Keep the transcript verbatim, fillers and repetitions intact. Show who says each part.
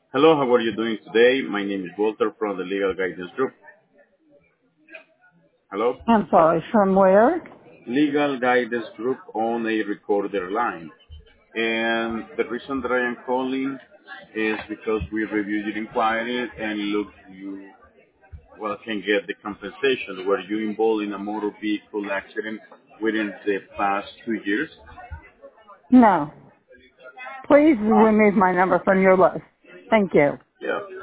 Speaker 1: Hello, how are you doing today? My name is Walter from the Legal Guidance Group. Hello?
Speaker 2: I'm sorry, from where?
Speaker 1: Legal Guidance Group on a recorder line. And the reason that I am calling is because we reviewed your inquiry and look you well can get the compensation. Were you involved in a motor vehicle accident within the past two years?
Speaker 2: No. Please remove my number from your list. Thank you.
Speaker 1: Yeah.